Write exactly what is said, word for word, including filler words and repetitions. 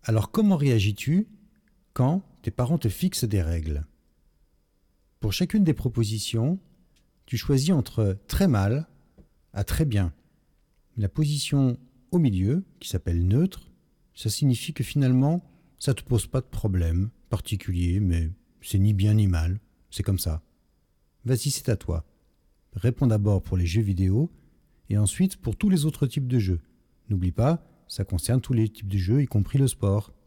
Alors comment réagis-tu quand tes parents te fixent des règles? Pour chacune des propositions, tu choisis entre très mal à très bien. La position au milieu, qui s'appelle neutre, ça signifie que finalement, ça ne te pose pas de problème particulier, mais c'est ni bien ni mal, c'est comme ça. Vas-y, c'est à toi. Réponds d'abord pour les jeux vidéo et ensuite pour tous les autres types de jeux. N'oublie pas, ça concerne tous les types de jeux, y compris le sport.